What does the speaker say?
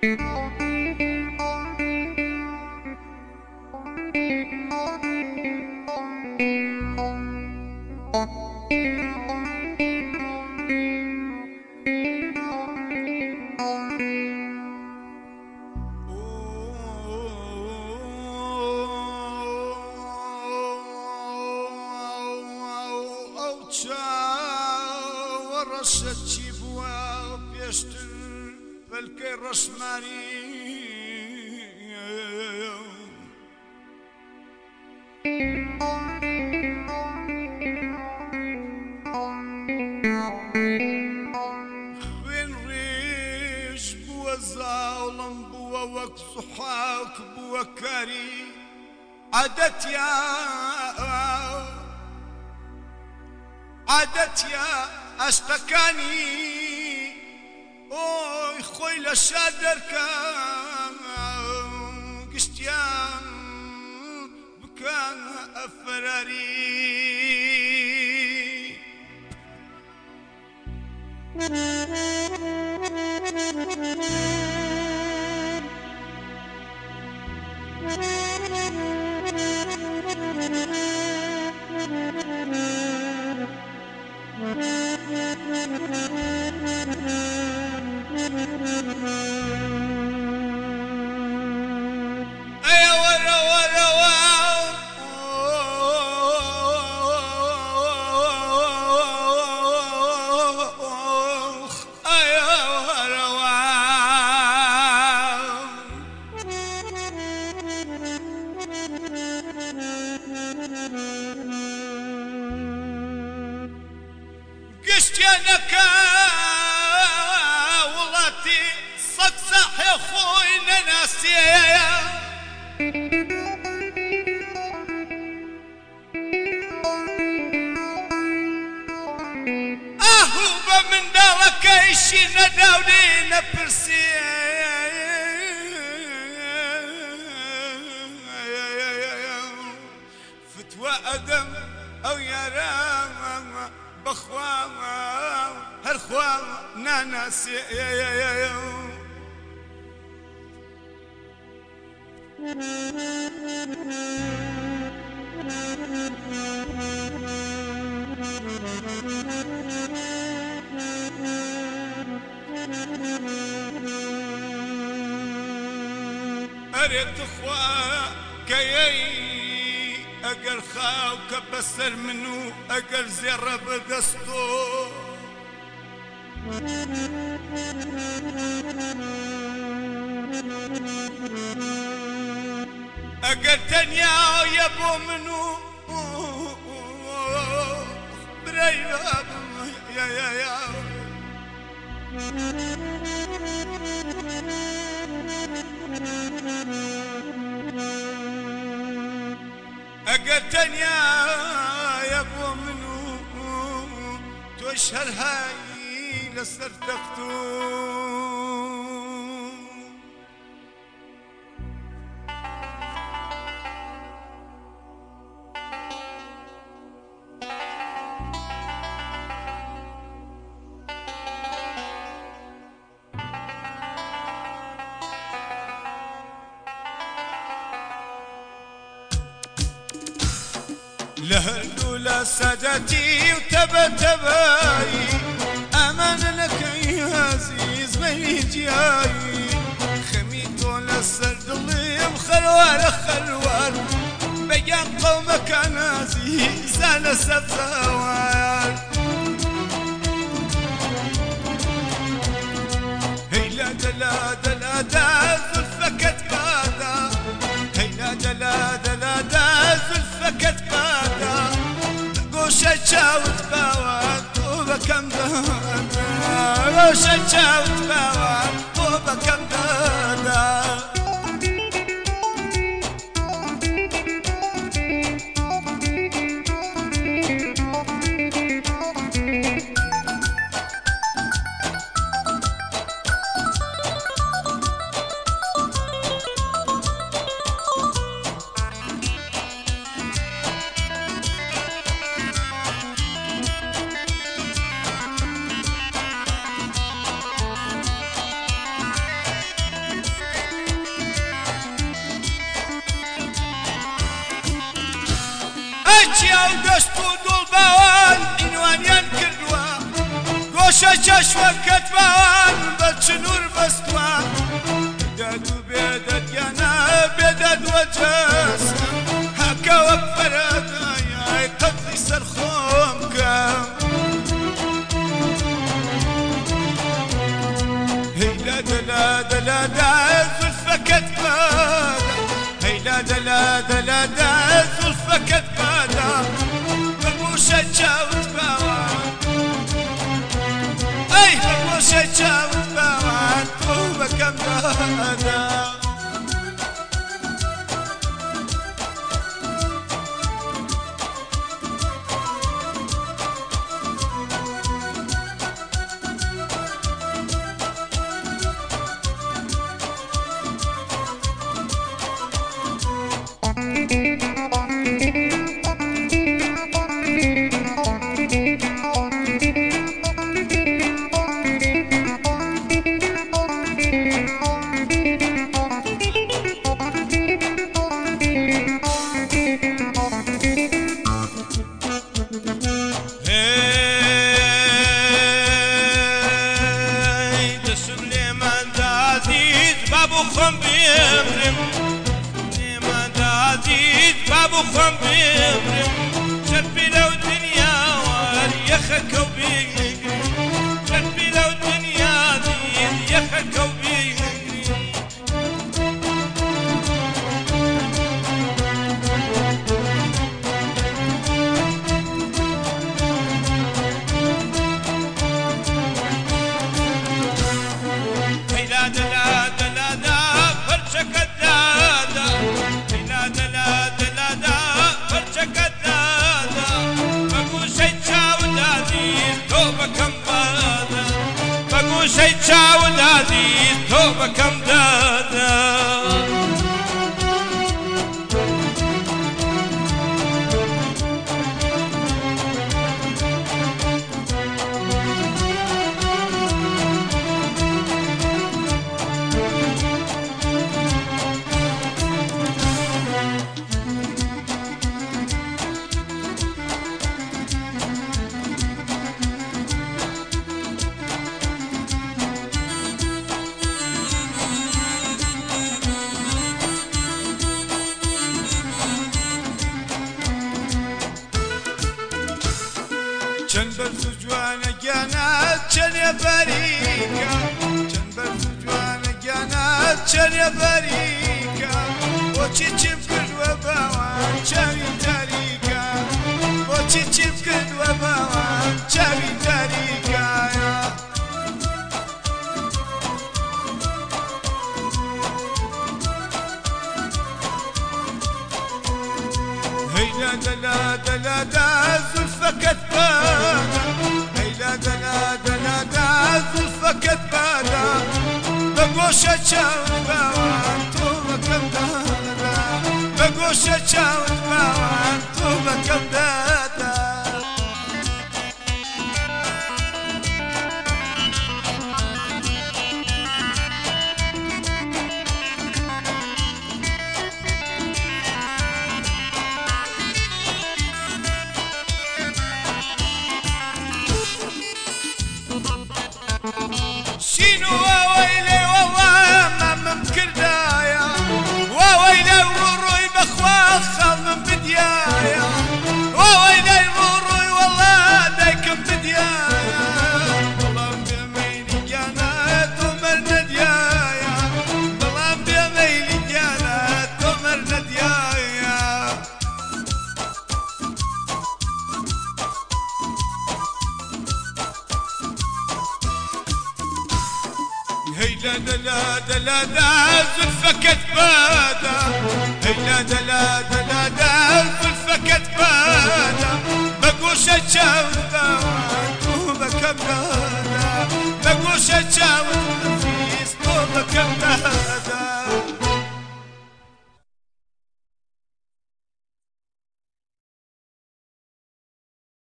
ورشتي بوا بيشتر فالكي رشماني خوين ريش بوا زاولم بوا وك صحاك بوا كاري عدت يا اشتكاني اوي خوي لشادر كان قشتيان بكان افراري قشتينك ولاتي صقصح يا خوي ناسيا اهوبا من دارك ايشي نداولي نبرسي فتوى ادم او يا رام بخوام هالخوام ناناس يا أريد خوا كيي أقل خاو كبسر منو أقل زر بدستو أقل تنيا يبو منو بريباب يا أقتن يا ابو منو تشهر هاي لسر تختو لهلولا سادتي وتبتباي امان لك يا عزيز بيني جاي خميتو للسرد اللي خلوار بيان قومك عزيز على سفوار هيلا دلا دلا دا زلفك تقادا هيلا دلا دلا دا زلفك تقادا شاوت باوات وبكم دادا شاوت باوات وبكم دادا جسم هكا وفردا يا قدي سرخومك هيلا دلا دلا دا زلفك تبادا هيلا دلا دلا دا زلفك تبادا بقوشة جاوت باوان اي بقوشة جاوت باوان طوبك مبادا بابو خم بيمرم لما عزيز بابو خم بيمرم شربي لو دنيا وريخك وبيجري شربي لو دنيا عزيز يخك وبيجري هيلا دلا دلا دا فرشك الدادا هيلا دلا دلا دا فرشك الدادا بقول شي تشاود عزيز توبك مبادا بقول شي تشاود عزيز توبك مبادا چند برز جوانه گانات چنیا باریکا چند برز جوانه گانات چنیا باریکا وچی چیم کرد و باوان چاوی تاریکا وچی چیم کرد و باوان چاوی تاریکا هيلا دلا دلا دا زلفك تبادا هيلا دلا دلا دا زلفك تبادا بقوشة شاوت باوان طوبك مدادا بقوشة شاوت باوان طوبك مدادا شينو وويلي والله ما ممكن دايا وويلي وروي بخواخ من بديايا وويلي وروي والله دايكم بديايا ظلام بيميلي كانت ومرنا ديايا ظلام بيميلي كانت ومرنا ديايا هيلا دلا دلا دا زلفك تبادا هيلا دلا دلا دا زلفك تبادا بقوشة تشاوت باوان طوبك مبادا بقوشة تشاوت